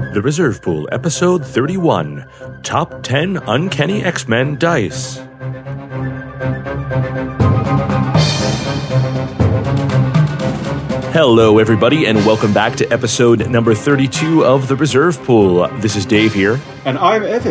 The Reserve Pool, Episode 31, Top 10 Uncanny X-Men Dice. Hello, everybody, and welcome back to episode number 32 of The Reserve Pool. This is Dave here. And I'm Evan.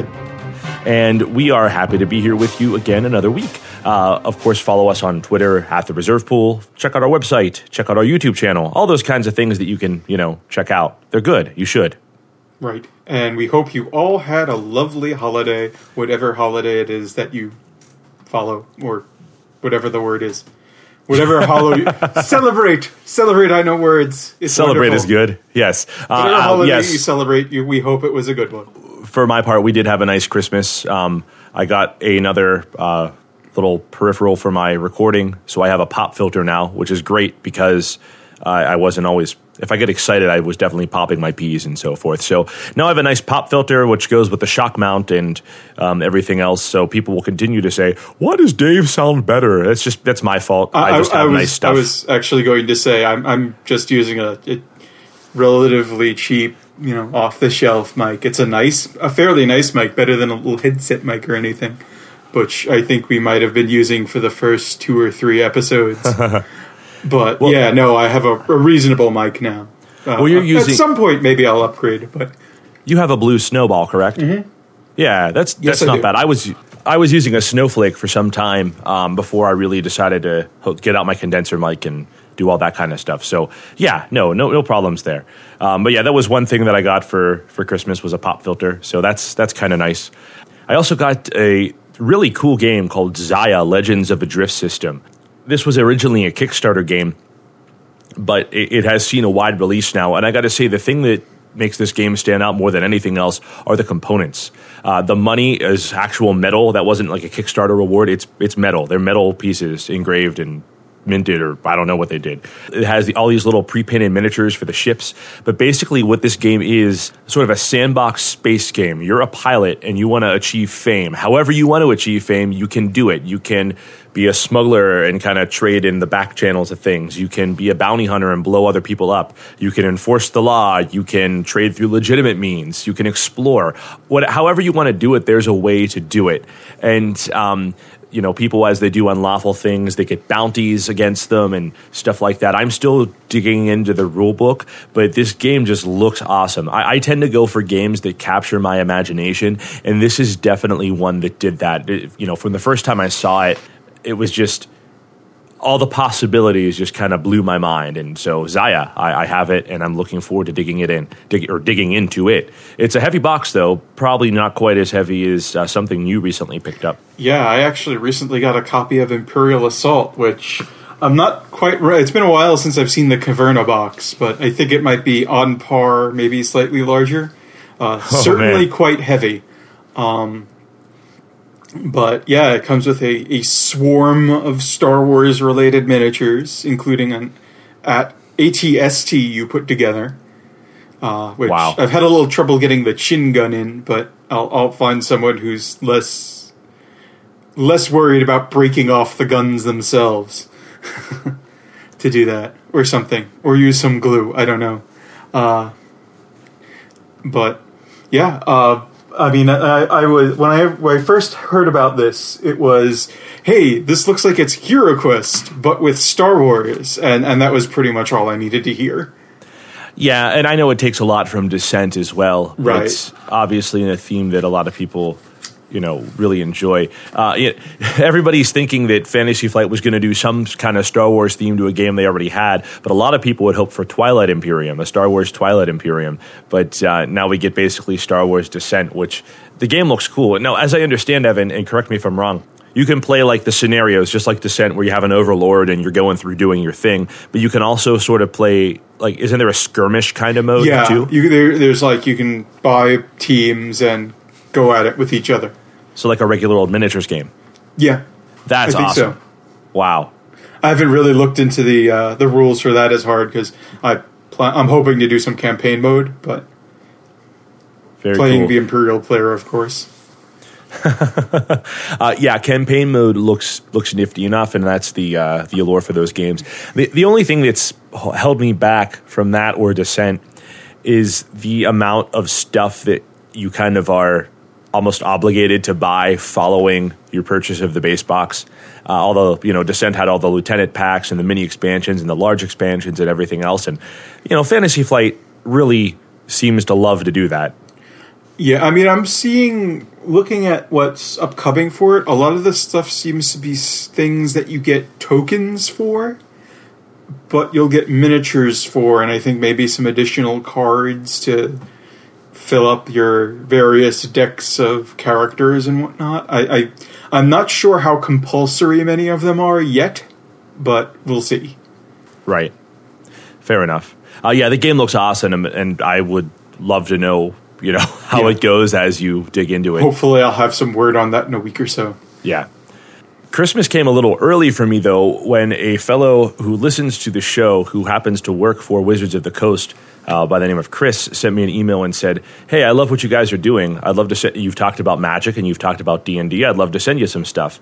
And we are happy to be here with you again another week. Of course, follow us on Twitter at The Reserve Pool. Check out our website. Check out our YouTube channel. All those kinds of things that you can, check out. They're good. You should. Right. And we hope you all had a lovely holiday, whatever holiday it is that you follow, or whatever the word is. Whatever celebrate. Celebrate, I know words. It's celebrate wonderful. Is good. Yes. Whatever holiday yes. you celebrate, we hope it was a good one. For my part, we did have a nice Christmas. I got another little peripheral for my recording, so I have a pop filter now, which is great because I wasn't always, if I get excited, I was definitely popping my P's and so forth. So now I have a nice pop filter, which goes with the shock mount and everything else, so people will continue to say, why does Dave sound better? That's my fault. I just have nice stuff. I was actually going to say, I'm just using a relatively cheap, off-the-shelf mic. It's a fairly nice mic, better than a little headset mic or anything, which I think we might have been using for the first 2 or 3 episodes. But, I have a reasonable mic now. You're using, at some point, maybe I'll upgrade. But you have a Blue Snowball, correct? Mm-hmm. Yeah, that's not bad. I was using a Snowflake for some time before I really decided to get out my condenser mic and do all that kind of stuff. So, no problems there. But that was one thing that I got for Christmas was a pop filter. So that's kind of nice. I also got a really cool game called Xayah: Legends of the Drift System. This was originally a Kickstarter game, but it has seen a wide release now. And I got to say, the thing that makes this game stand out more than anything else are the components. The money is actual metal. That wasn't like a Kickstarter reward. It's metal. They're metal pieces engraved and minted, or I don't know what they did. It has all these little pre-painted miniatures for the ships. But basically what this game is sort of a sandbox space game. You're a pilot and you want to achieve fame. However you want to achieve fame, you can do it. You can be a smuggler and kind of trade in the back channels of things. You can be a bounty hunter and blow other people up. You can enforce the law. You can trade through legitimate means. You can explore. However you want to do it, there's a way to do it. And people, as they do unlawful things, they get bounties against them and stuff like that. I'm still digging into the rule book, but this game just looks awesome. I tend to go for games that capture my imagination, and this is definitely one that did that. From the first time I saw it, it was just all the possibilities just kind of blew my mind. And so Xayah, I have it, and I'm looking forward to digging into it. It's a heavy box, though, probably not quite as heavy as something you recently picked up. Yeah, I actually recently got a copy of Imperial Assault, which I'm not quite right. It's been a while since I've seen the Caverna box, but I think it might be on par, maybe slightly larger. Certainly quite heavy. But it comes with a swarm of Star Wars related miniatures, including at ATST you put together. Which wow. I've had a little trouble getting the chin gun in, but I'll find someone who's less worried about breaking off the guns themselves to do that, or something, or use some glue. I don't know. I mean, I was when I first heard about this, it was, hey, this looks like it's HeroQuest, but with Star Wars, and that was pretty much all I needed to hear. Yeah, and I know it takes a lot from Descent as well. Right. It's obviously in a theme that a lot of people, really enjoy. Everybody's thinking that Fantasy Flight was going to do some kind of Star Wars theme to a game they already had, but a lot of people would hope for Twilight Imperium, a Star Wars Twilight Imperium. But now we get basically Star Wars Descent, which the game looks cool. Now, as I understand, Evan, and correct me if I'm wrong, you can play like the scenarios, just like Descent, where you have an overlord and you're going through doing your thing. But you can also sort of play, like, isn't there a skirmish kind of mode too? Yeah, there's you can buy teams and go at it with each other. So like a regular old miniatures game. Yeah, that's I think awesome. So. Wow. I haven't really looked into the rules for that as hard because I'm hoping to do some campaign mode, but playing cool. The Imperial player, of course. Campaign mode looks nifty enough, and that's the allure for those games. The only thing that's held me back from that or Descent is the amount of stuff that you kind of are almost obligated to buy following your purchase of the base box. Although, Descent had all the Lieutenant packs and the mini expansions and the large expansions and everything else. And, Fantasy Flight really seems to love to do that. Yeah, I mean, looking at what's upcoming for it, a lot of the stuff seems to be things that you get tokens for, but you'll get miniatures for, and I think maybe some additional cards to fill up your various decks of characters and whatnot. I'm not sure how compulsory many of them are yet, but we'll see. Right. Fair enough. Yeah, the game looks awesome, and I would love to know, how it goes as you dig into it. Hopefully I'll have some word on that in a week or so. Yeah. Christmas came a little early for me, though, when a fellow who listens to the show, who happens to work for Wizards of the Coast, by the name of Chris, sent me an email and said, "Hey, I love what you guys are doing. I'd love to you've talked about Magic and you've talked about D&D. I'd love to send you some stuff."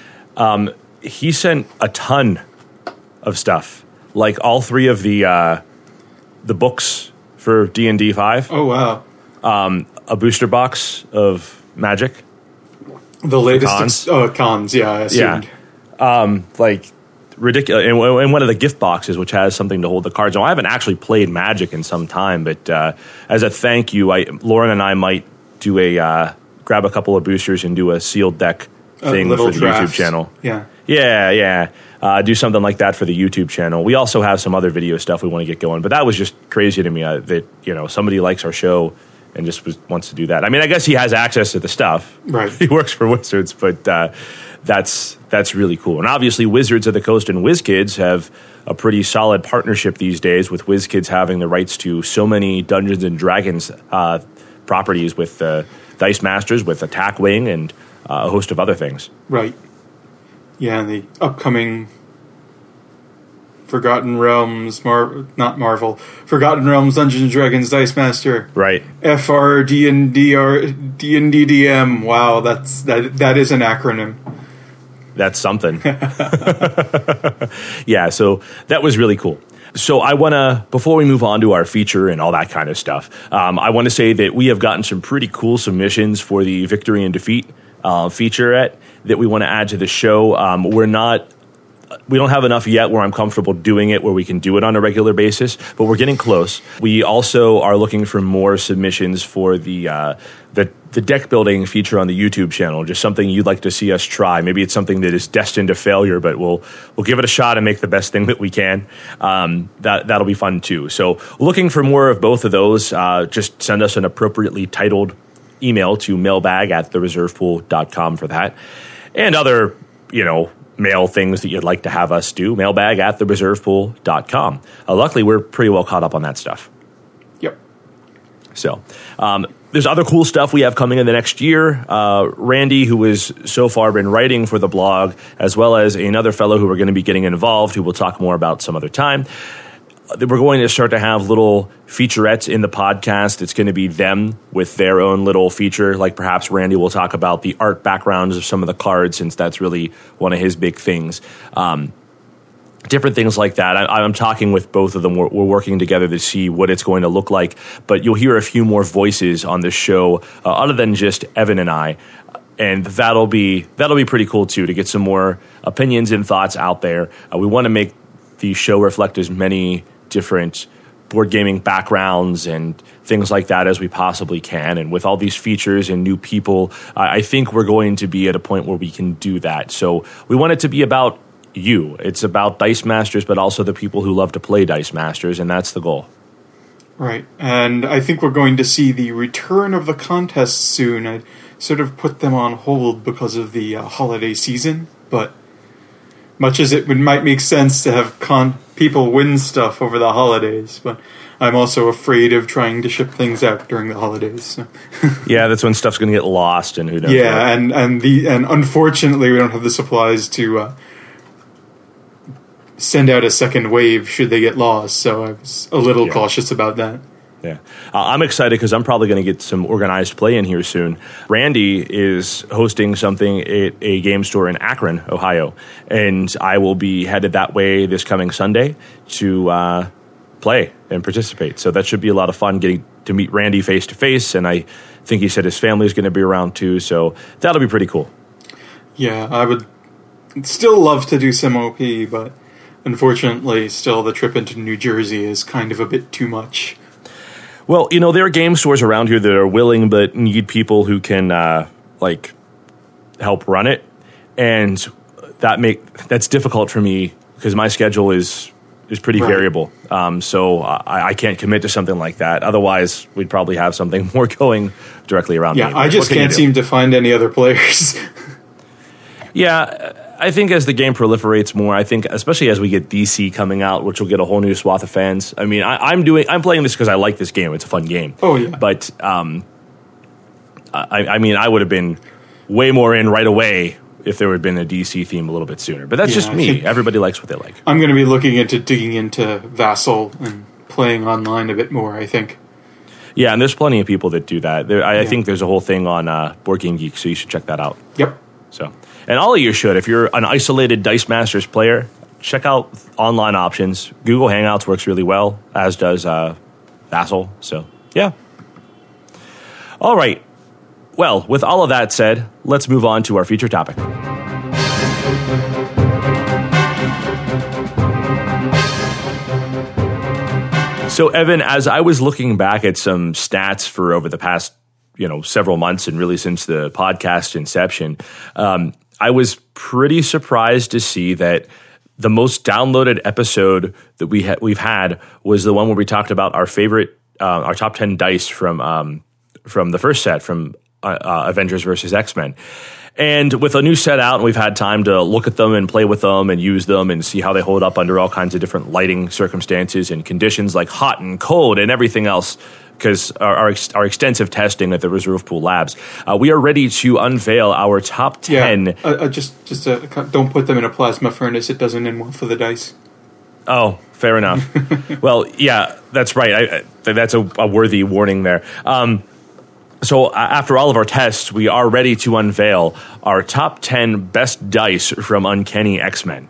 He sent a ton of stuff, like all 3 of the books for D&D 5. Oh, wow. A booster box of Magic. The latest cons, yeah, I assumed. Yeah. Ridiculous. And one of the gift boxes, which has something to hold the cards. Now, I haven't actually played Magic in some time, but as a thank you, Lauren and I might do grab a couple of boosters and do a sealed deck thing for the YouTube channel. Yeah. Yeah. Do something like that for the YouTube channel. We also have some other video stuff we want to get going, but that was just crazy to me that somebody likes our show and just wants to do that. I mean, I guess he has access to the stuff. Right. He works for Wizards, but that's really cool. And obviously, Wizards of the Coast and WizKids have a pretty solid partnership these days, with WizKids having the rights to so many Dungeons and Dragons properties with Dice Masters, with Attack Wing, and a host of other things. Right. Yeah, and the upcoming Forgotten Realms, Forgotten Realms Dungeons and Dragons Dice Master. Right. FRDNDDM. Wow, that is an acronym. That's something. Yeah, so that was really cool. So I want to, before we move on to our feature and all that kind of stuff, I want to say that we have gotten some pretty cool submissions for the Victory and Defeat featurette that we want to add to the show. We don't have enough yet where I'm comfortable doing it, where we can do it on a regular basis, but we're getting close. We also are looking for more submissions for the deck building feature on the YouTube channel, just something you'd like to see us try. Maybe it's something that is destined to failure, but we'll give it a shot and make the best thing that we can. That'll be fun too. So looking for more of both of those, just send us an appropriately titled email to mailbag@thereservepool.com for that. And other, mail things that you'd like to have us do, mailbag@thereservepool.com. Luckily, we're pretty well caught up on that stuff. Yep. So there's other cool stuff we have coming in the next year. Randy, who has so far been writing for the blog, as well as another fellow who we're going to be getting involved, who we'll talk more about some other time. We're going to start to have little featurettes in the podcast. It's going to be them with their own little feature. Like perhaps Randy will talk about the art backgrounds of some of the cards, since that's really one of his big things. Different things like that. I'm talking with both of them. We're working together to see what it's going to look like. But you'll hear a few more voices on this show other than just Evan and I. And that'll be pretty cool, too, to get some more opinions and thoughts out there. We want to make the show reflect as many different board gaming backgrounds and things like that as we possibly can. And with all these features and new people, I think we're going to be at a point where we can do that. So we want it to be about you. It's about Dice Masters, but also the people who love to play Dice Masters, and that's the goal. Right. And I think we're going to see the return of the contests soon. I sort of put them on hold because of the holiday season, but much as it might make sense to have people win stuff over the holidays, but I'm also afraid of trying to ship things out during the holidays. So. Yeah, that's when stuff's going to get lost, and who knows. Yeah, and unfortunately, we don't have the supplies to send out a second wave should they get lost. So I was a little cautious about that. Yeah, I'm excited because I'm probably going to get some organized play in here soon. Randy is hosting something at a game store in Akron, Ohio, and I will be headed that way this coming Sunday to play and participate. So that should be a lot of fun getting to meet Randy face to face. And I think he said his family is going to be around too. So that'll be pretty cool. Yeah, I would still love to do some OP, but unfortunately, still the trip into New Jersey is kind of a bit too much. Well, there are game stores around here that are willing but need people who can help run it, and that's difficult for me because my schedule is pretty variable. So I can't commit to something like that. Otherwise, we'd probably have something more going directly around. Yeah, I just can't seem to find any other players. Yeah, I think as the game proliferates more, I think especially as we get DC coming out, which will get a whole new swath of fans. I mean, I'm playing this because I like this game. It's a fun game. Oh yeah. But I mean, I would have been way more in right away if there had been a DC theme a little bit sooner. But that's just me. Everybody likes what they like. I'm going to be digging into Vassal and playing online a bit more, I think. Yeah, and there's plenty of people that do that. I think there's a whole thing on Board Game Geek, so you should check that out. Yep. So, and all of you should. If you're an isolated Dice Masters player, check out online options. Google Hangouts works really well, as does Vassal. So, yeah. All right. Well, with all of that said, let's move on to our feature topic. So, Evan, as I was looking back at some stats for over the past, several months and really since the podcast inception, I was pretty surprised to see that the most downloaded episode that we've had was the one where we talked about our favorite, our top 10 dice from the first set, from Avengers versus X-Men. And with a new set out, and we've had time to look at them and play with them and use them and see how they hold up under all kinds of different lighting circumstances and conditions like hot and cold and everything else, because our extensive testing at the Reserve Pool Labs, we are ready to unveil our top 10. Yeah, just don't put them in a plasma furnace. It doesn't end well for the dice. Oh, fair enough. Well, yeah, that's right. That's a worthy warning there. So after all of our tests, we are ready to unveil our top 10 best dice from Uncanny X-Men.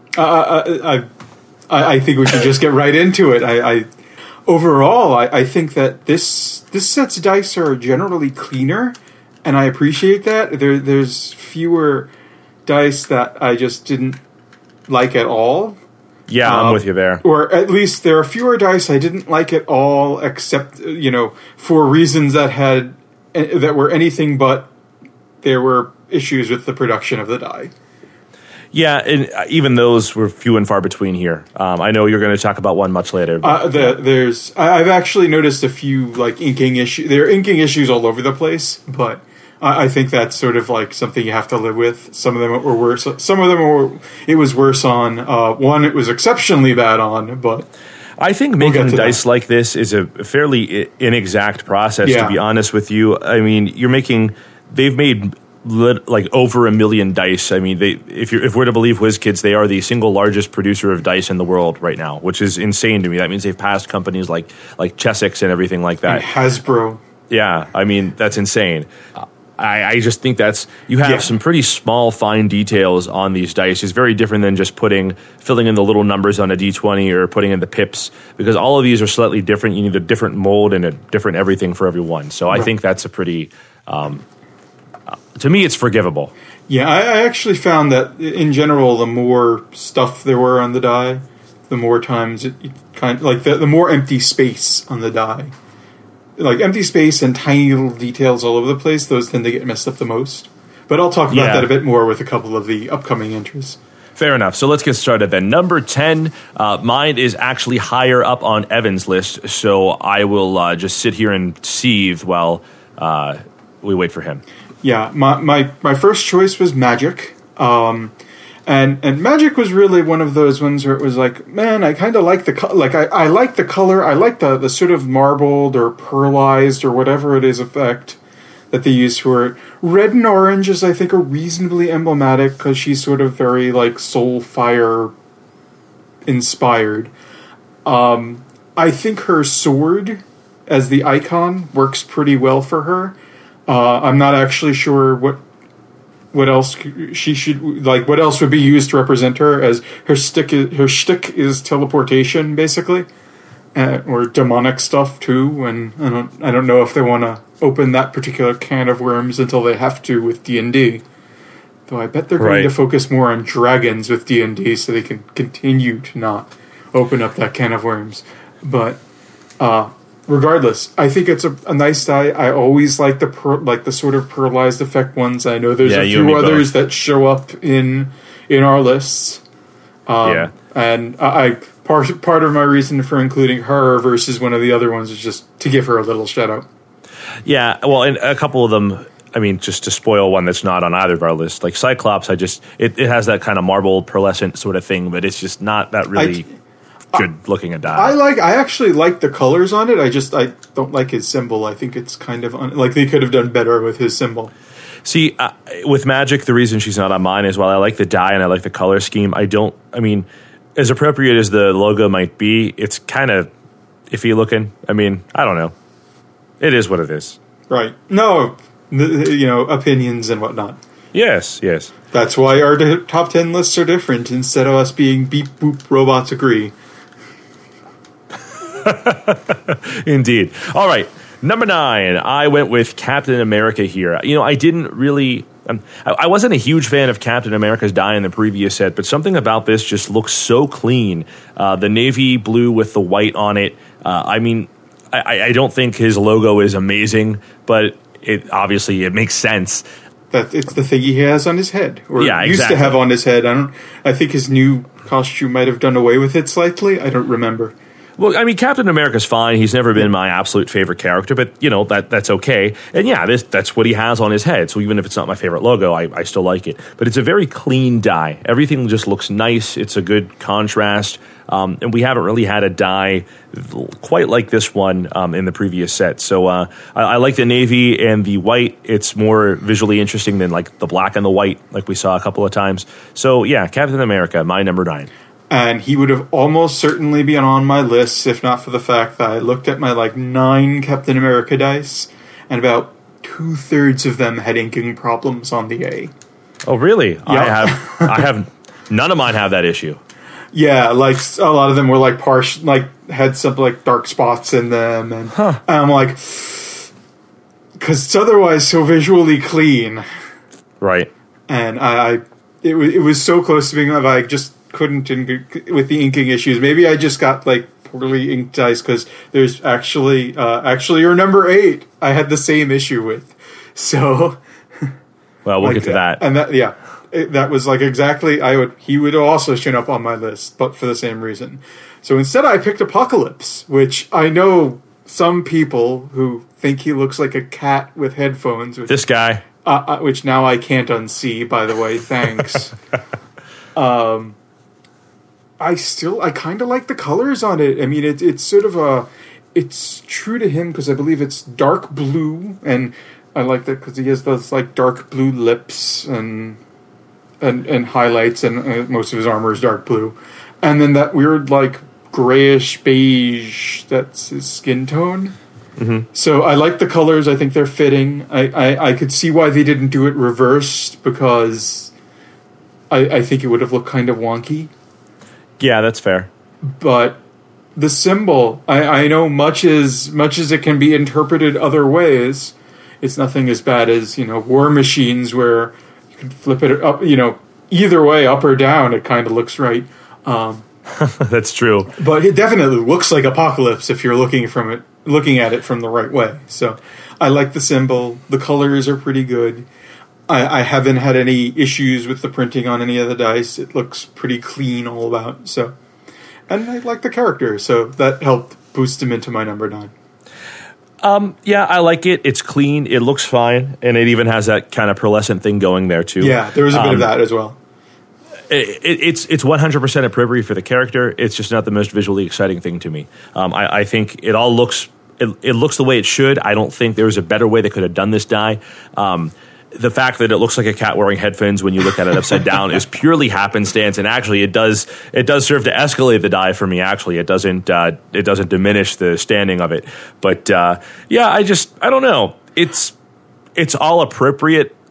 I think we should just get right into it. Overall, I think that this set's dice are generally cleaner, and I appreciate that. There's fewer dice that I just didn't like at all. Yeah, I'm with you there. Or at least there are fewer dice I didn't like at all, except for reasons that were anything but there were issues with the production of the die. Yeah, and even those were few and far between here. I know you're going to talk about one much later. I've actually noticed a few inking issues. There are inking issues all over the place, but I think that's sort of something you have to live with. Some of them were worse. Some of them it was worse on. One it was exceptionally bad on, but I think making dice like this is a fairly inexact process, to be honest with you. I mean, they've made over 1 million dice. I mean, if we're to believe WizKids, they are the single largest producer of dice in the world right now, which is insane to me. That means they've passed companies like Chessex and everything like that. And Hasbro. Yeah, I mean, that's insane. I just think you have some pretty small, fine details on these dice. It's very different than just filling in the little numbers on a D20 or putting in the pips, because all of these are slightly different. You need a different mold and a different everything for every one. So I think that's a pretty, to me, it's forgivable. Yeah, I actually found that in general, the more stuff there were on the die, the more times it kind of the more empty space on the die. Empty space and tiny little details all over the place, those tend to get messed up the most. But I'll talk about that a bit more with a couple of the upcoming entries. Fair enough. So let's get started then. Number 10, mine is actually higher up on Evan's list, so I will just sit here and seethe while we wait for him. Yeah, my first choice was Magic. And Magic was really one of those ones where it was man, I kind of like the I like the color. I like the sort of marbled or pearlized or whatever it is effect that they use for it. Red and orange is, I think, are reasonably emblematic because she's sort of very Soulfire inspired. I think her sword as the icon works pretty well for her. I'm not actually sure what else she should what else would be used to represent her, as her shtick is teleportation, basically. or demonic stuff too. And I don't know if they want to open that particular can of worms until they have to with D&D. Though I bet they're going to focus more on dragons with D&D so they can continue to not open up that can of worms. But regardless, I think it's a nice die. I always like the sort of pearlized effect ones. I know there's a few others that show up in our lists. And part of my reason for including her versus one of the other ones is just to give her a little shout out. Yeah, well, and a couple of them, I mean, just to spoil one that's not on either of our lists, like Cyclops, it has that kind of marble pearlescent sort of thing, but it's just not that really good looking a die. I actually like the colors on it. I don't like his symbol. I think it's kind of like they could have done better with his symbol. See, with Magic, the reason she's not on mine is while I like the die and I like the color scheme, as appropriate as the logo might be, it's kind of iffy looking. I mean, I don't know. It is what it is. Right. No, opinions and whatnot. Yes. That's why our top 10 lists are different. Instead of us being beep boop robots agree. Indeed. All right. Number 9, I went with Captain America here. I didn't really... I wasn't a huge fan of Captain America's die in the previous set, but something about this just looks so clean. The navy blue with the white on it. I don't think his logo is amazing, but it makes sense. That it's the thing he has on his head, or used to have on his head. I think his new costume might have done away with it slightly. I don't remember. Well, I mean, Captain America's fine. He's never been my absolute favorite character, but, that's okay. And, that's what he has on his head. So even if it's not my favorite logo, I still like it. But it's a very clean die. Everything just looks nice. It's a good contrast. And we haven't really had a die quite like this one in the previous set. So I like the navy and the white. It's more visually interesting than, like, the black and the white, like we saw a couple of times. So, Captain America, my number 9. And he would have almost certainly been on my list if not for the fact that I looked at my 9 Captain America dice, and about 2/3 of them had inking problems on the A. Oh, really? Yeah. I have none of mine have that issue. Yeah, like a lot of them were had some dark spots in them, and I'm like, because it's otherwise so visually clean, right? And it was so close to being that I just couldn't with the inking issues. Maybe I just got poorly inked dice, because there's actually your number 8 I had the same issue with. So, well, we'll get to that. And that was exactly he would have also shown up on my list, but for the same reason. So instead, I picked Apocalypse, which I know some people who think he looks like a cat with headphones. This guy, which now I can't unsee. By the way, thanks. I kind of like the colors on it. I mean, it's sort of it's true to him because I believe it's dark blue, and I like that because he has those dark blue lips and highlights, and most of his armor is dark blue, and then that weird grayish beige, that's his skin tone. Mm-hmm. So I like the colors. I think they're fitting. I could see why they didn't do it reversed, because I think it would have looked kind of wonky. Yeah, that's fair. But the symbol, I know much as it can be interpreted other ways, it's nothing as bad as, War Machines, where you can flip it up, either way, up or down, it kind of looks right. That's true. But it definitely looks like Apocalypse if you're looking at it from the right way. So I like the symbol. The colors are pretty good. I haven't had any issues with the printing on any of the dice. It looks pretty clean all about. So, and I like the character, so that helped boost him into my number 9. Yeah, I like it. It's clean. It looks fine, and it even has that kind of pearlescent thing going there too. Yeah, there was a bit of that as well. It's 100% appropriate for the character. It's just not the most visually exciting thing to me. I think it all looks it looks the way it should. I don't think there was a better way they could have done this die. The fact that it looks like a cat wearing headphones when you look at it upside down is purely happenstance, and actually it does serve to escalate the die for me. Actually, it doesn't diminish the standing of it. But I don't know. It's all appropriate.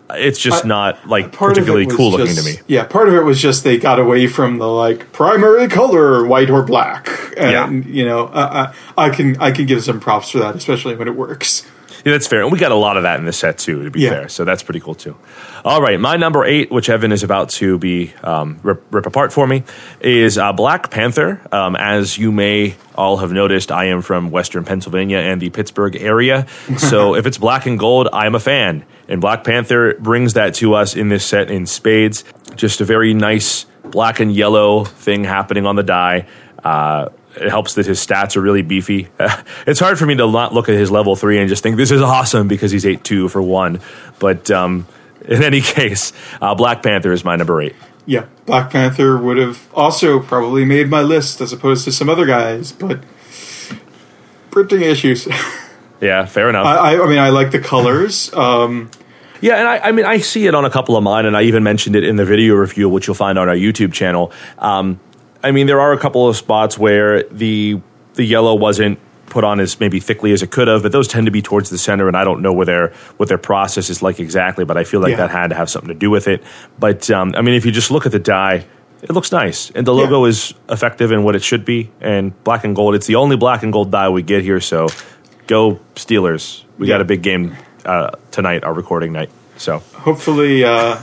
it's just not like part particularly of it was cool looking just, to me. Yeah, part of it was just they got away from the like primary color, white or black, and you know, I can give some props for that, especially when it works. Yeah, that's fair. And we got a lot of that in this set, too, to be fair. So that's pretty cool, too. All right, my number 8, which Evan is about to be rip apart for me, is Black Panther. As you may all have noticed, I am from Western Pennsylvania and the Pittsburgh area. So if it's black and gold, I'm a fan. And Black Panther brings that to us in this set in spades. Just a very nice black and yellow thing happening on the die. It helps that his stats are really beefy. It's hard for me to not look at his level 3 and just think this is awesome because he's 8-2 for 1. But in any case, Black Panther is my number 8. Yeah, Black Panther would have also probably made my list as opposed to some other guys, but printing issues. Yeah, fair enough. I mean, I like the colors. Yeah, and I mean, I see it on a couple of mine, and I even mentioned it in the video review, which you'll find on our YouTube channel. I mean, there are a couple of spots where the yellow wasn't put on as maybe thickly as it could have, but those tend to be towards the center, and I don't know what their process is like exactly, but I feel like that had to have something to do with it. But, I mean, if you just look at the die, it looks nice, and the logo is effective in what it should be, and black and gold. It's the only black and gold die we get here, so go Steelers. We got a big game tonight, our recording night. So hopefully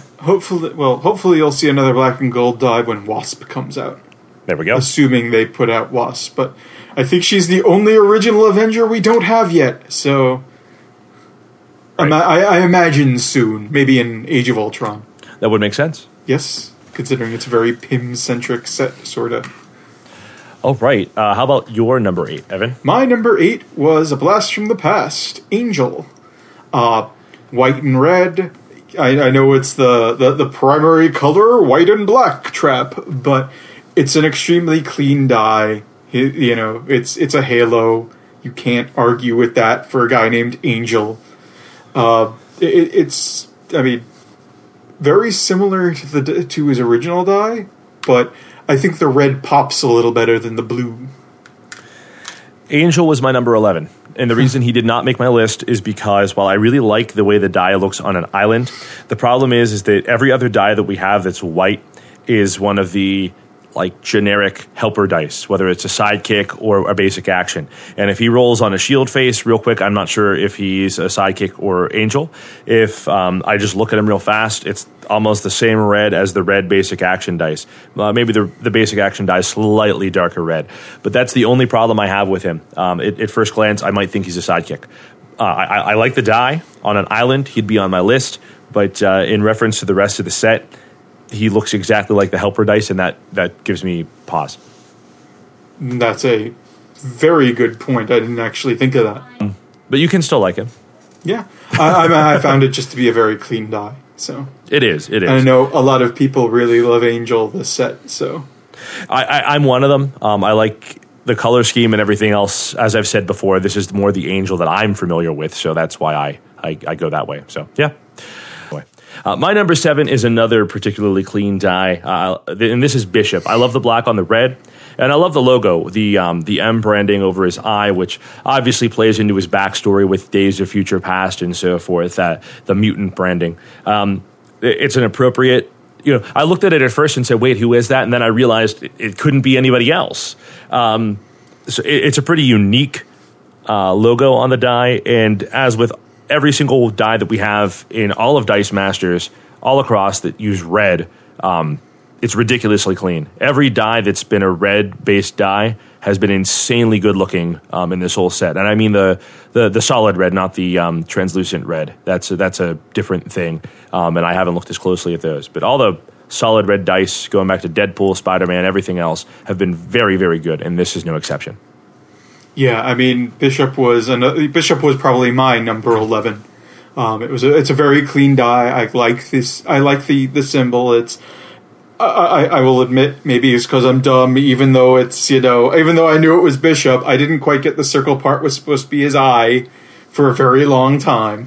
you'll see another black and gold die when Wasp comes out. There we go. Assuming they put out Wasp. But I think she's the only original Avenger we don't have yet. So right. I imagine soon. Maybe in Age of Ultron. That would make sense. Yes, considering it's a very Pym-centric set, sort of. Oh, right. How about your number 8, Evan? My number 8 was A Blast from the Past, Angel. White and red. I know it's the primary color, white and black trap, but it's an extremely clean die. You know, it's a halo. You can't argue with that for a guy named Angel. It's I mean, very similar to his original die, but I think the red pops a little better than the blue. Angel was my number 11. And the reason he did not make my list is because while I really like the way the die looks on an island, the problem is that every other die that we have that's white is one of the like generic helper dice, whether it's a sidekick or a basic action. And if he rolls on a shield face real quick, I'm not sure if he's a sidekick or angel. If I just look at him real fast, it's almost the same red as the red basic action dice. Maybe the basic action die is slightly darker red. But that's the only problem I have with him. At first glance, I might think he's a sidekick. I like the die. On an island, he'd be on my list. But in reference to the rest of the set, he looks exactly like the helper dice, and that gives me pause. That's a very good point. I didn't actually think of that. But you can still like him. Yeah. I found it just to be a very clean die. So It is. And I know a lot of people really love Angel, this set. So I'm one of them. I like the color scheme and everything else. As I've said before, this is more the Angel that I'm familiar with, so that's why I go that way. So, yeah. My number 7 is another particularly clean die, and this is Bishop. I love the black on the red, and I love the logo, the M branding over his eye, which obviously plays into his backstory with Days of Future Past and so forth, the mutant branding. It's an appropriate, I looked at it at first and said, wait, who is that? And then I realized it couldn't be anybody else. So it's a pretty unique logo on the die, and as with every single die that we have in all of Dice Masters, all across that use red, it's ridiculously clean. Every die that's been a red-based die has been insanely good-looking in this whole set. And I mean the solid red, not the translucent red. That's a different thing, and I haven't looked as closely at those. But all the solid red dice, going back to Deadpool, Spider-Man, everything else, have been very, very good, and this is no exception. Yeah, I mean, Bishop was probably my number 11. It's a very clean die. I like this. I like the symbol. It's I will admit, maybe it's because I'm dumb. Even though it's even though I knew it was Bishop, I didn't quite get the circle part was supposed to be his eye for a very long time.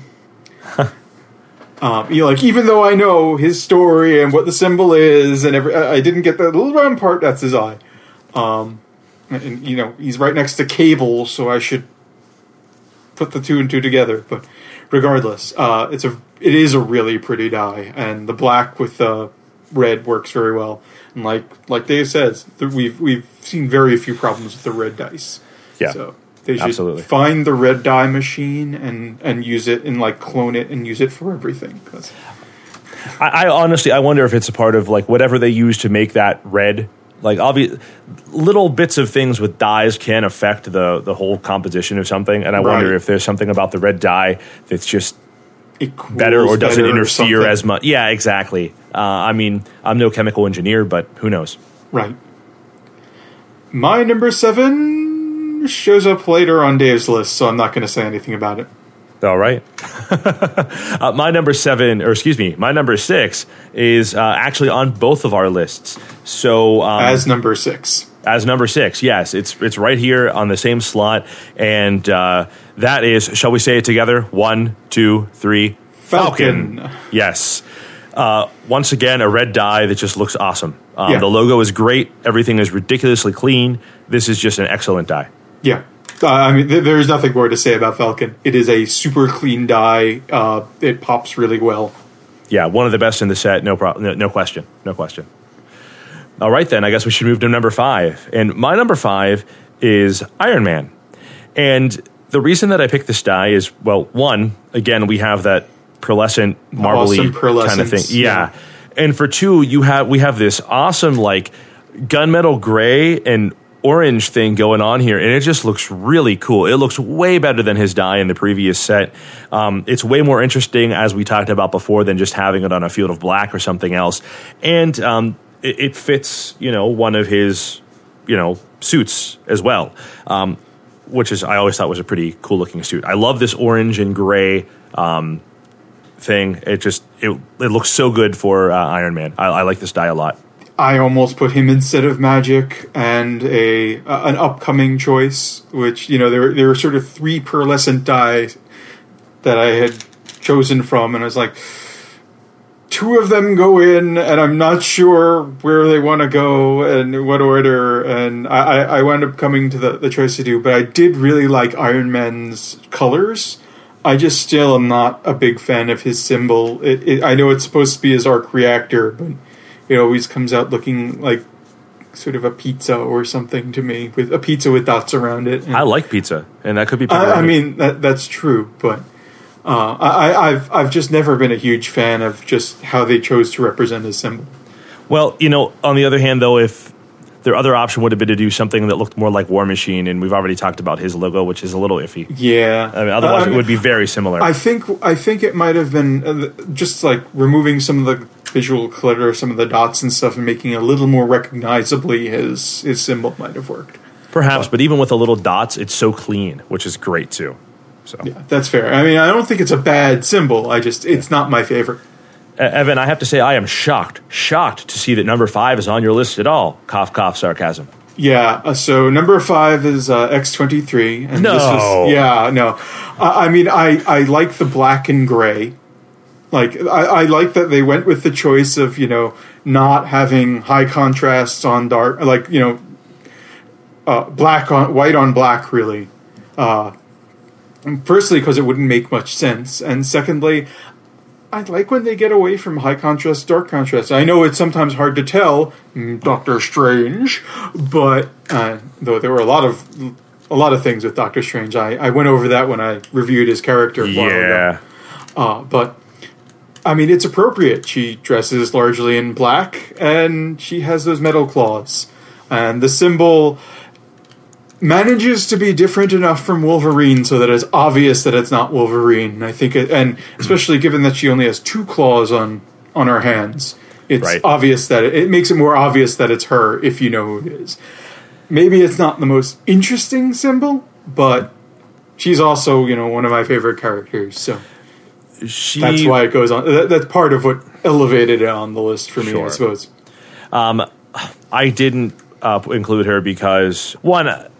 Even though I know his story and what the symbol is, and I didn't get the little round part. That's his eye. And he's right next to Cable, so I should put the two and two together. But regardless, it is a really pretty die, and the black with the red works very well. And like Dave says, we've seen very few problems with the red dice. Yeah, so they should absolutely find the red die machine and use it and like clone it and use it for everything. I honestly wonder if it's a part of like whatever they use to make that red. Like little bits of things with dyes can affect the whole composition of something, and I wonder if there's something about the red dye that's just better or doesn't interfere as much. Yeah, exactly. I mean, I'm no chemical engineer, but who knows? Right. My number 7 shows up later on Dave's list, so I'm not going to say anything about it. All right. My number 6 is actually on both of our lists. So as number 6. As number 6, yes, it's right here on the same slot, and that is, shall we say it together? 1, 2, 3. Falcon. Yes. Once again, a red die that just looks awesome. The logo is great. Everything is ridiculously clean. This is just an excellent die. Yeah. I mean, there's nothing more to say about Falcon. It is a super clean die. It pops really well. Yeah, one of the best in the set. No question. All right, then. I guess we should move to number 5. And my number 5 is Iron Man. And the reason that I picked this die is, well, one, again, we have that pearlescent, marbly kind of thing. Yeah. And for 2, we have this awesome, like, gunmetal gray and orange thing going on here, and it just looks really cool. It looks way better than his die in the previous set. It's way more interesting, as we talked about before, than just having it on a field of black or something else. And it fits, one of his, suits as well, which is, I always thought was a pretty cool looking suit. I love this orange and gray thing. It looks so good for Iron Man. I like this die a lot. I almost put him instead of Magic and an upcoming choice, which, there were sort of 3 pearlescent die that I had chosen from, and I was like, 2 of them go in, and I'm not sure where they want to go and what order, and I wound up coming to the choice to do, but I did really like Iron Man's colors. I just still am not a big fan of his symbol. I know it's supposed to be his arc reactor, but it always comes out looking like sort of a pizza or something to me, with a pizza with dots around it. And I like pizza, and that could be. I mean, that's true, but I've just never been a huge fan of just how they chose to represent his symbol. Well, on the other hand, though, if their other option would have been to do something that looked more like War Machine, and we've already talked about his logo, which is a little iffy. Yeah, I mean, otherwise it would be very similar. I think it might have been just like removing some of the visual clutter, some of the dots and stuff, and making it a little more recognizably his symbol might have worked. Perhaps, but even with the little dots, it's so clean, which is great too. So yeah, that's fair. I mean, I don't think it's a bad symbol. It's not my favorite. Evan, I have to say I am shocked to see that number 5 is on your list at all. Cough, cough, sarcasm. Yeah, so number 5 is X-23. And No. No. I mean, I like the black and gray. Like, I like that they went with the choice of, not having high contrasts on dark, like, white on black, really. Firstly, because it wouldn't make much sense. And secondly, I like when they get away from high contrast, dark contrast. I know it's sometimes hard to tell, Doctor Strange, but though there were a lot of things with Doctor Strange. I went over that when I reviewed his character a while ago. But I mean, it's appropriate. She dresses largely in black, and she has those metal claws, and the symbol manages to be different enough from Wolverine so that it's obvious that it's not Wolverine. I think, and especially given that she only has 2 claws on her hands, it's obvious that it makes it more obvious that it's her if you know who it is. Maybe it's not the most interesting symbol, but she's also, one of my favorite characters. So that's why it goes on. That's part of what elevated it on the list for me, I suppose. I didn't include her because, one,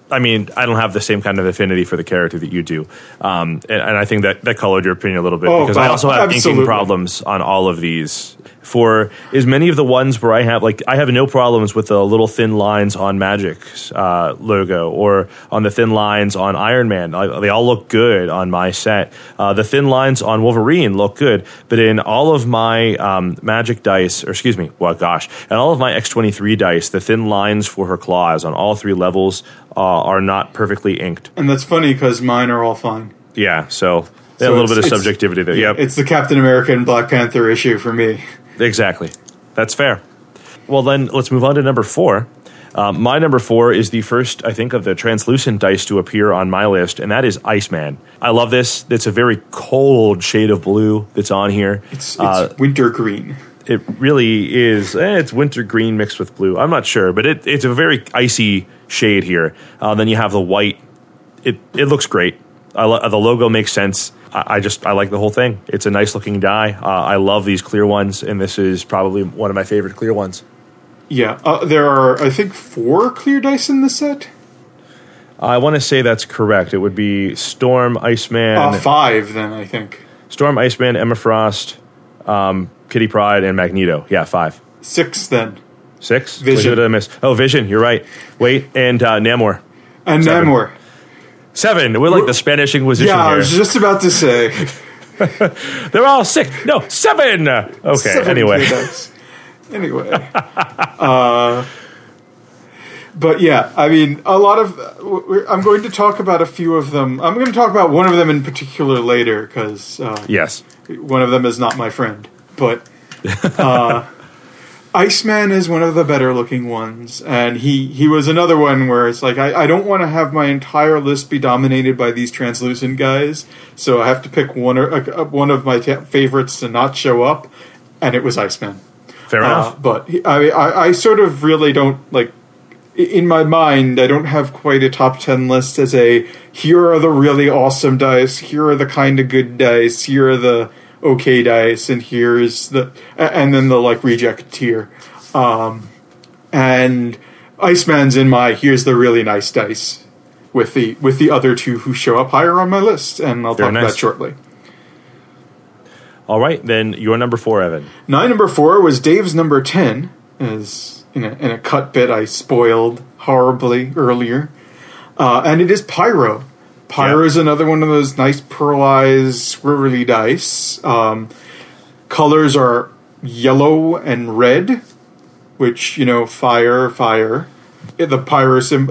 I mean, I don't have the same kind of affinity for the character that you do, and I think that colored your opinion a little bit because I also have inking problems on all of these. For as many of the ones where I have no problems with the little thin lines on Magic's logo or on the thin lines on Iron Man. They all look good on my set. The thin lines on Wolverine look good, but in all of my Magic dice, and all of my X-23 dice, the thin lines for her claws on all 3 levels are not perfectly inked. And that's funny because mine are all fine. Yeah, so a little bit of subjectivity there. Yep. It's the Captain America and Black Panther issue for me. Exactly. That's fair. Well, then let's move on to number 4. My number 4 is the first, I think, of the translucent dice to appear on my list, and that is Iceman. I love this. It's a very cold shade of blue that's on here. It's winter green. It really is. It's winter green mixed with blue. I'm not sure, but it's a very icy shade here. Then you have the white. It looks great. The logo makes sense. I like the whole thing. It's a nice looking die. I love these clear ones, and this is probably one of my favorite clear ones. Yeah, there are, I think, 4 clear dice in the set. I want to say that's correct. It would be Storm, Iceman. 5 then, I think. Storm, Iceman, Emma Frost, Kitty Pryde, and Magneto. Yeah, 5. 6 then. 6? Vision. What did I miss? Oh, Vision. You're right. Wait, and Namor. And 7. Namor. 7. We're like the Spanish Inquisition here. Yeah, I was just about to say. They're all 6. No, 7. Okay, 7 anyway. Anyway. But yeah, I mean, a lot of... I'm going to talk about a few of them. I'm going to talk about one of them in particular later, because... yes. One of them is not my friend. But... Iceman is one of the better looking ones, and he was another one where it's like, I don't want to have my entire list be dominated by these translucent guys, so I have to pick one of my favorites to not show up, and it was Iceman. Fair enough. But I sort of really don't, like, in my mind, I don't have quite a top 10 list as here are the really awesome dice, here are the kind of good dice, here are the okay dice, and here's and then the like reject tier, and Iceman's in my here's the really nice dice with the other 2 who show up higher on my list, and I'll talk about that shortly. All right, then your number 4, Evan. My number 4 was Dave's number 10, as in a cut bit I spoiled horribly earlier, and it is Pyro. Pyro is another one of those nice pearlized, swirly dice. Colors are yellow and red, which, fire. The Pyro symbol,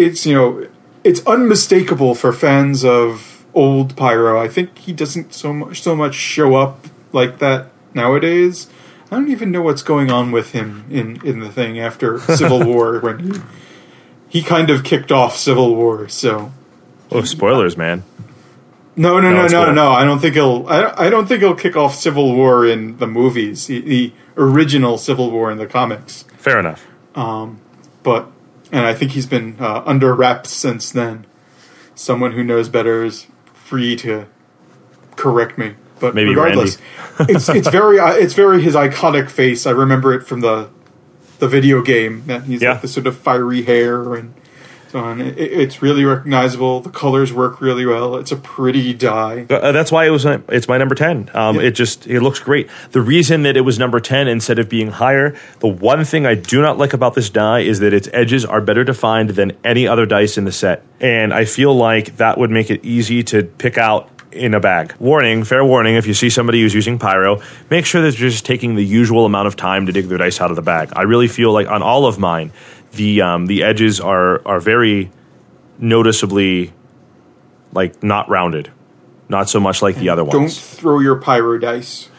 it's unmistakable for fans of old Pyro. I think he doesn't so much show up like that nowadays. I don't even know what's going on with him in the thing after Civil War, when he kind of kicked off Civil War, so... Oh, spoilers, man! No! I don't think he'll kick off Civil War in the movies. The original Civil War in the comics. Fair enough. And I think he's been under wraps since then. Someone who knows better is free to correct me. But maybe regardless, it's very his iconic face. I remember it from the video game. That he's like the sort of fiery hair and. So it's really recognizable. The colors work really well. It's a pretty die. That's why it's my number 10. It looks great. The reason that it was number 10 instead of being higher, the one thing I do not like about this die is that its edges are better defined than any other dice in the set. And I feel like that would make it easy to pick out in a bag. Fair warning, if you see somebody who's using Pyro, make sure that they're just taking the usual amount of time to dig their dice out of the bag. I really feel like on all of mine, the edges are very noticeably like not rounded, not so much like the other ones. Don't throw your Pyro dice.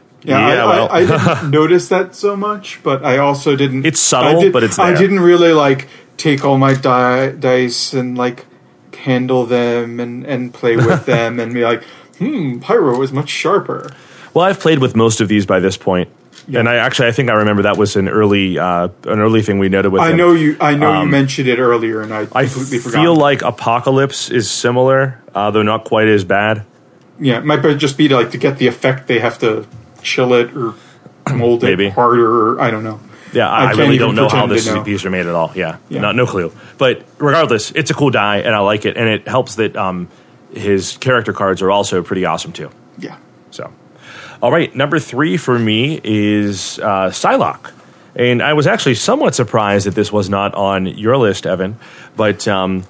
I didn't notice that so much, but I also didn't. It's subtle, but it's there. I didn't really like take all my dice and like handle them and play with them and be like, Pyro is much sharper. Well, I've played with most of these by this point. Yeah. And I think I remember that was an early thing we noted with him. I know you mentioned it earlier, and I completely forgot. I feel like Apocalypse is similar, though not quite as bad. Yeah, it might just be to get the effect. They have to chill it or mold it harder. Or, I don't know. Yeah, I can't really even don't know how pretend to know. these are made at all. Yeah, Yeah. no clue. But regardless, it's a cool die, and I like it, and it helps that his character cards are also pretty awesome too. Yeah. So, all right, number 3 for me is Psylocke. And I was actually somewhat surprised that this was not on your list, Evan. But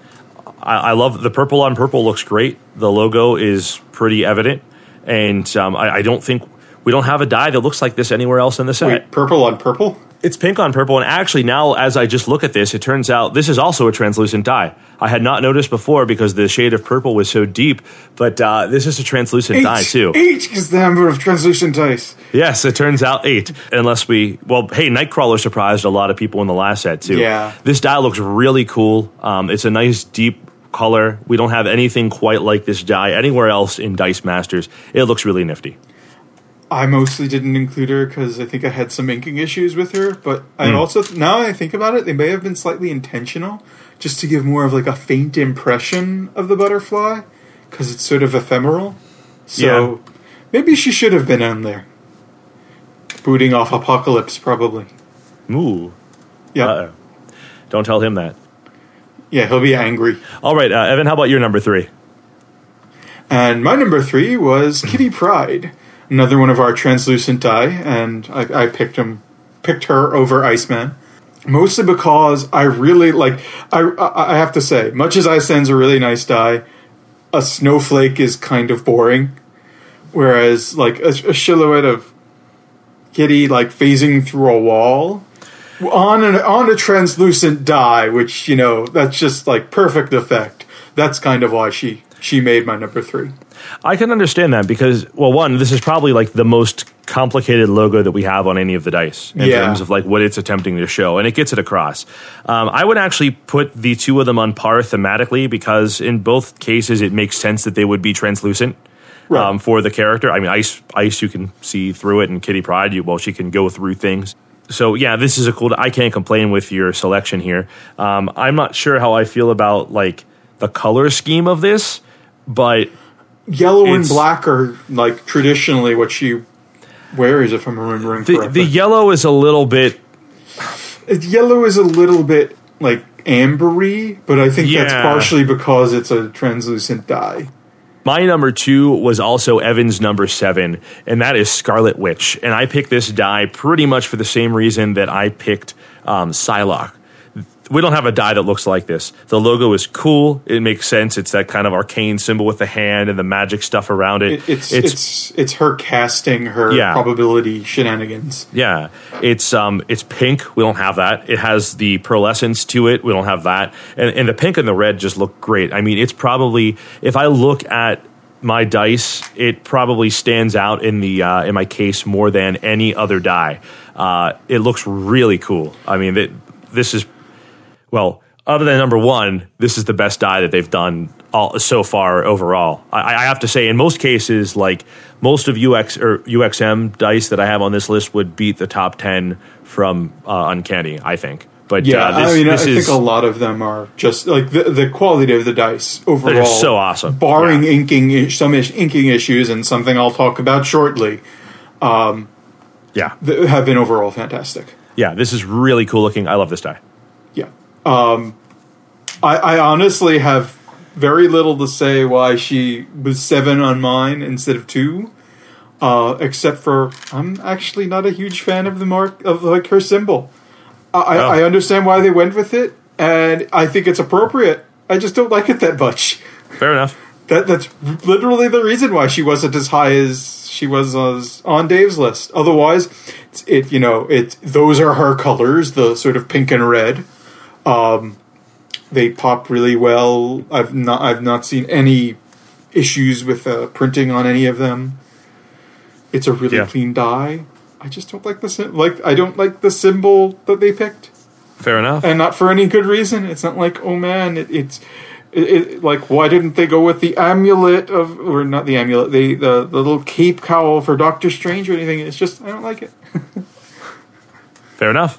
I love the purple on purple looks great. The logo is pretty evident. And I don't think we don't have a die that looks like this anywhere else in the set. Wait, purple on purple? It's pink on purple, and actually now, as I just look at this, it turns out this is also a translucent dye. I had not noticed before because the shade of purple was so deep, but this is a translucent dye too. 8 is the number of translucent dice. Yes, it turns out 8. Unless hey, Nightcrawler surprised a lot of people in the last set too. Yeah. This dye looks really cool. It's a nice deep color. We don't have anything quite like this dye anywhere else in Dice Masters. It looks really nifty. I mostly didn't include her because I think I had some inking issues with her, but I also, now I think about it, they may have been slightly intentional just to give more of like a faint impression of the butterfly because it's sort of ephemeral. So maybe she should have been on there. Booting off Apocalypse, probably. Ooh. Yeah. Uh-oh. Don't tell him that. Yeah, he'll be angry. All right, Evan, how about your number 3? And my number 3 was Kitty Pryde. Another one of our translucent dye, and I picked her over Iceman, mostly because I really like. I have to say, much as Iceman's a really nice dye, a snowflake is kind of boring, whereas like a silhouette of Kitty like phasing through a wall on a translucent dye, which that's just like perfect effect. That's kind of why she made my number 3. I can understand that because, well, one, this is probably like the most complicated logo that we have on any of the dice in terms of like what it's attempting to show, and it gets it across. I would actually put the two of them on par thematically because in both cases it makes sense that they would be translucent for the character. I mean, ice, you can see through it, and Kitty Pryde, she can go through things. So yeah, this is a cool. I can't complain with your selection here. I'm not sure how I feel about like the color scheme of this, but yellow and black are like traditionally what she wears, if I'm remembering correctly. The yellow is a little bit. Yellow is a little bit like ambery, but I think that's partially because it's a translucent dye. My number 2 was also Evan's number 7, and that is Scarlet Witch. And I picked this dye pretty much for the same reason that I picked Psylocke. We don't have a die that looks like this. The logo is cool. It makes sense. It's that kind of arcane symbol with the hand and the magic stuff around it. It's her casting her probability shenanigans. Yeah, it's pink. We don't have that. It has the pearlescence to it. We don't have that. And the pink and the red just look great. I mean, it's probably, if I look at my dice, it probably stands out in in my case more than any other die. It looks really cool. I mean, this is. Well, other than number 1, this is the best die that they've done so far overall. I have to say, in most cases, like most of UX or UXM dice that I have on this list would beat the top 10 from Uncanny, I think. But I think a lot of them are just like the quality of the dice overall. They're so awesome, barring some inking issues and something I'll talk about shortly. Have been overall fantastic. Yeah, this is really cool looking. I love this die. Yeah. I honestly have very little to say why she was 7 on mine instead of 2, except for I'm actually not a huge fan of the mark of like her symbol. I understand why they went with it, and I think it's appropriate. I just don't like it that much. Fair enough. That's literally the reason why she wasn't as high as she was on Dave's list. Otherwise, those are her colors, the sort of pink and red. They pop really well. I've not seen any issues with printing on any of them. It's a really clean die. I just don't like I don't like the symbol that they picked. Fair enough, and not for any good reason. It's not like, oh man, it's like, why didn't they go with the amulet or not the amulet, the little cape cowl for Doctor Strange or anything? It's just I don't like it. Fair enough.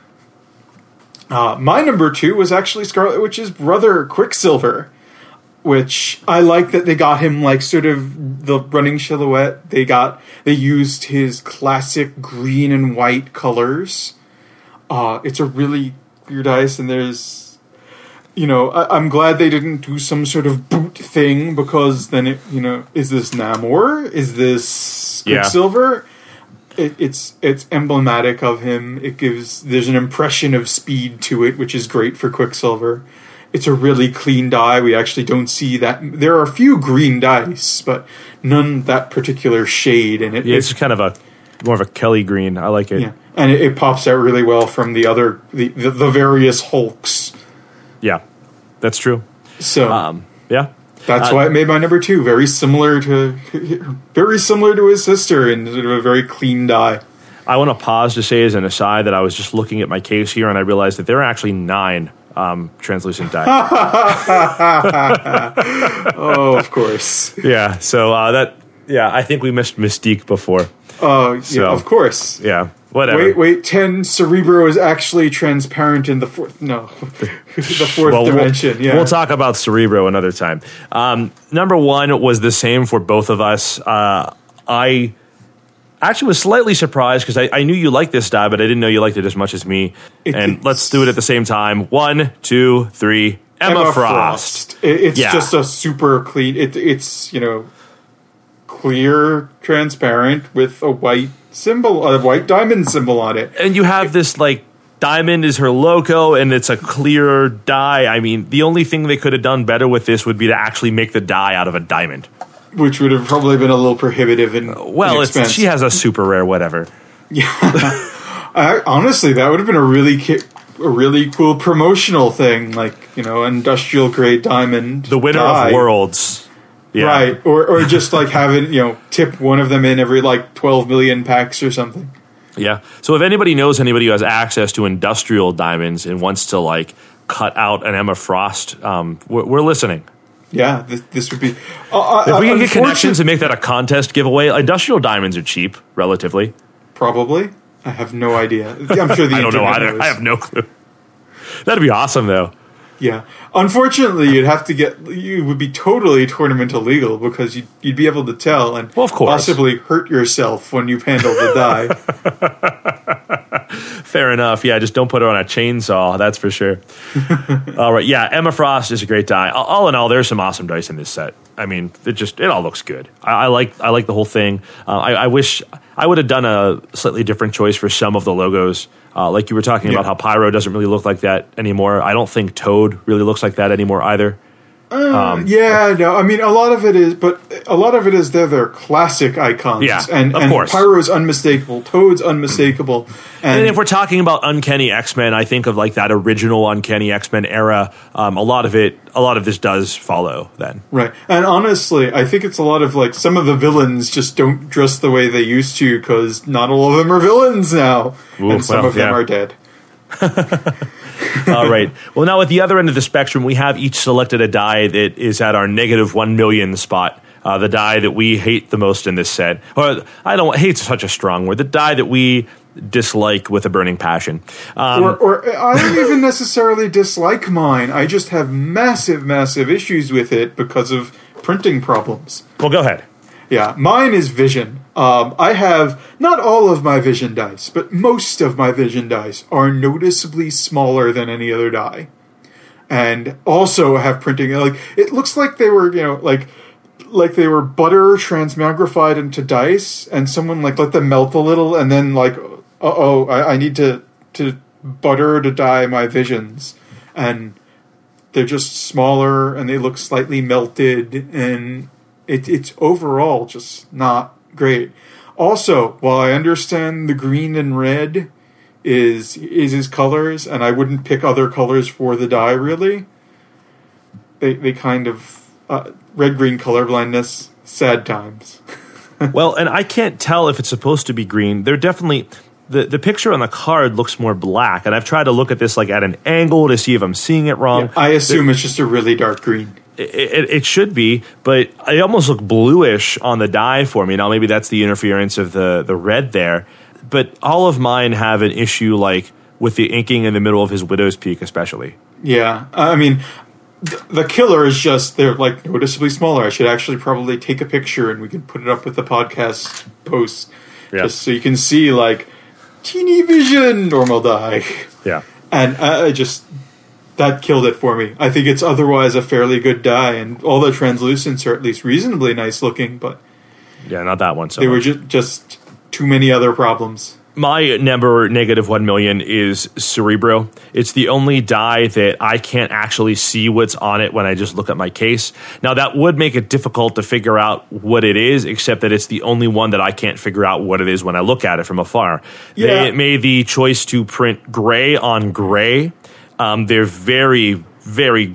My number 2 was actually Scarlet Witch's brother, Quicksilver, which I like that they got him like sort of the running silhouette. They used his classic green and white colors. It's a really clear dice, and there's, I'm glad they didn't do some sort of boot thing, because then is this Namor? Is this Quicksilver? It's emblematic of him. There's an impression of speed to it, which is great for Quicksilver. It's a really clean die. We actually don't see that. There are a few green dice, but none that particular shade. And it's kind of more of a Kelly green. I like it. Yeah, and it pops out really well from the various Hulks. Yeah, that's true. So yeah, that's why it made my number 2. Very similar to his sister, and sort of a very clean die. I want to pause to say as an aside that I was just looking at my case here, and I realized that there are actually 9 translucent die. Oh, of course. Yeah. So I think we missed Mystique before. Oh, yeah, of course. Yeah. Whatever. Wait. 10 Cerebro is actually transparent in the fourth. No, the fourth dimension. We'll talk about Cerebro another time. Number 1 was the same for both of us. I actually was slightly surprised because I knew you liked this die, but I didn't know you liked it as much as me. Let's do it at the same time. 1, 2, 3. Emma Frost. It's just a super clean. It's clear, transparent with a white symbol, a white diamond symbol on it. And you have this diamond is her logo, and it's a clear die. I mean, the only thing they could have done better with this would be to actually make the die out of a diamond, which would have probably been a little prohibitive in expense. She has a super rare whatever. Yeah, honestly, that would have been a really cool promotional thing, industrial grade diamond. The winner of Worlds. Yeah. Right, or just having tip one of them in every 12 million packs or something. Yeah. So if anybody knows anybody who has access to industrial diamonds and wants to cut out an Emma Frost, we're listening. Yeah, this would be. If we can get connections and make that a contest giveaway, industrial diamonds are cheap, relatively. Probably. I have no idea. I'm sure I don't know either. Knows. I have no clue. That'd be awesome, though. Yeah. Unfortunately, you would be totally tournament illegal, because you'd be able to tell and possibly hurt yourself when you handle the die. Fair enough. Yeah, just don't put her on a chainsaw. That's for sure. All right. Yeah, Emma Frost is a great die. All in all, there's some awesome dice in this set. I mean, it all looks good. I like the whole thing. I wish I would have done a slightly different choice for some of the logos. Like you were talking about how Pyro doesn't really look like that anymore. I don't think Toad really looks like that anymore either. I mean, a lot of it is, but a lot of it is they're classic icons. Yeah, and of course. Pyro's unmistakable, Toad's unmistakable. And if we're talking about Uncanny X-Men, I think of that original Uncanny X-Men era. A lot of this does follow then. Right. And honestly, I think it's a lot of some of the villains just don't dress the way they used to, because not all of them are villains now. And some of them are dead. All right. Well, now at the other end of the spectrum, we have each selected a die that is at our -1 million spot. The die that we hate the most in this set. Or hate such a strong word. The die that we dislike with a burning passion. Or I don't even necessarily dislike mine. I just have massive, massive issues with it because of printing problems. Well, go ahead. Yeah, mine is Vision. I have not all of my Vision dice, but most of my Vision dice are noticeably smaller than any other die, and also have printing. It looks like they were, like they were butter transmagrified into dice, and someone let them melt a little, and then I need to butter to dye my Visions, and they're just smaller, and they look slightly melted, and it's overall just not great. Also, while I understand the green and red is his colors, and I wouldn't pick other colors for the die, really, they kind of red-green colorblindness, sad times. Well, and I can't tell if it's supposed to be green. They're definitely the picture on the card looks more black, and I've tried to look at this at an angle to see if I'm seeing it wrong. Yeah, I assume it's just a really dark green. It should be, but it almost look bluish on the die for me. Now, maybe that's the interference of the red there. But all of mine have an issue with the inking in the middle of his widow's peak, especially. Yeah, I mean, the killer is just, they're noticeably smaller. I should actually probably take a picture and we can put it up with the podcast post. Yeah. Just so you can see teeny vision, normal die. Yeah. And I just, that killed it for me. I think it's otherwise a fairly good die, and all the translucents are at least reasonably nice looking, but Yeah, not that one. So they were just too many other problems. My number -1,000,000 is Cerebro. It's the only die that I can't actually see what's on it when I just look at my case. Now, that would make it difficult to figure out what it is, except that it's the only one that I can't figure out what it is when I look at it from afar. Yeah. They made the choice to print gray on gray. They're very, very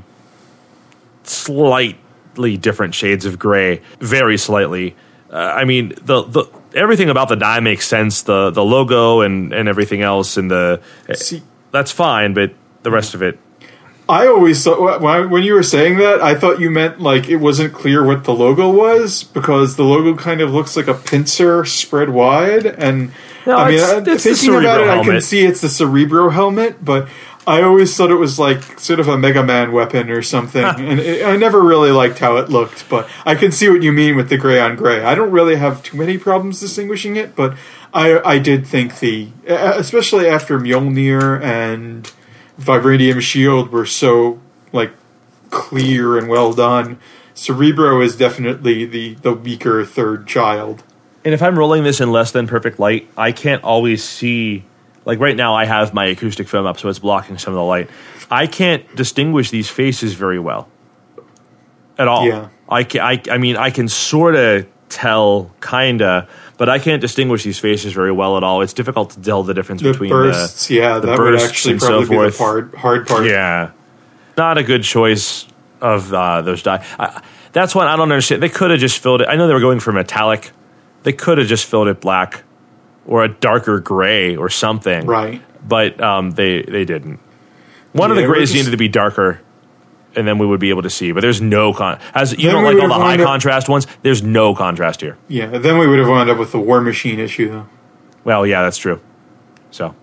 slightly different shades of gray, very slightly. I mean, the everything about the die makes sense. The logo and everything else, and that's fine. But the rest of it, I always thought when you were saying that, I thought you meant like it wasn't clear what the logo was, because the logo kind of looks like a pincer spread wide. And no, I mean, it's thinking about it, helmet. I can see it's the Cerebro helmet, but I always thought it was like sort of a Mega Man weapon or something, and I never really liked how it looked. But I can see what you mean with the gray on gray. I don't really have too many problems distinguishing it, but I did think especially after Mjolnir and Vibranium Shield were so like clear and well done, Cerebro is definitely the weaker third child. And if I'm rolling this in less than perfect light, I can't always see. Like right now, I have my acoustic film up, so it's blocking some of the light. I can't distinguish these faces very well at all. Yeah. I mean, I can sort of tell, kinda, but I can't distinguish these faces very well at all. It's difficult to tell the difference between bursts. Yeah, the that would bursts actually and probably so be forth. the hard part. Yeah, not a good choice of those die. That's one I don't understand. They could have just filled it. I know they were going for metallic. They could have just filled it black or a darker gray or something. Right. But they didn't. One of the grays needed to be darker, and then we would be able to see. But there's no as you don't like all the high contrast ones. There's no contrast here. Yeah, then we would have wound up with the War Machine issue, though. Well, yeah, that's true. So,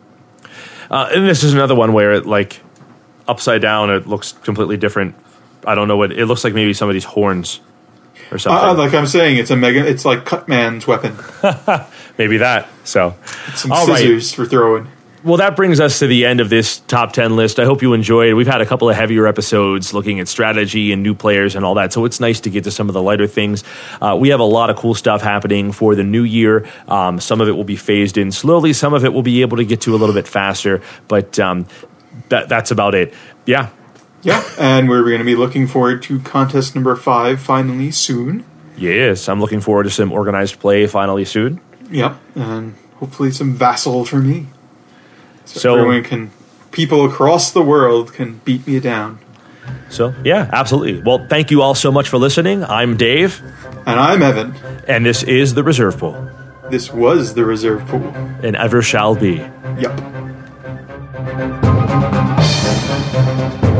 and this is another one where like upside down, it looks completely different. I don't know what it looks like. Maybe somebody's horns or something. Like I'm saying, it's like Cutman's weapon. Maybe that. So, some scissors for throwing. Well, that brings us to the end of this top 10 list. I hope you enjoyed. We've had a couple of heavier episodes looking at strategy and new players and all that, so it's nice to get to some of the lighter things. We have a lot of cool stuff happening for the new year. Some of it will be phased in slowly. Some of it we'll be able to get to a little bit faster, but that's about it. Yeah. Yeah, and we're going to be looking forward to contest number 5 finally soon. Yes, I'm looking forward to some organized play finally soon. Yep, and hopefully some Vassal for me. So people across the world can beat me down. So, yeah, absolutely. Well, thank you all so much for listening. I'm Dave. And I'm Evan. And this is The Reserve Pool. This was The Reserve Pool. And ever shall be. Yep.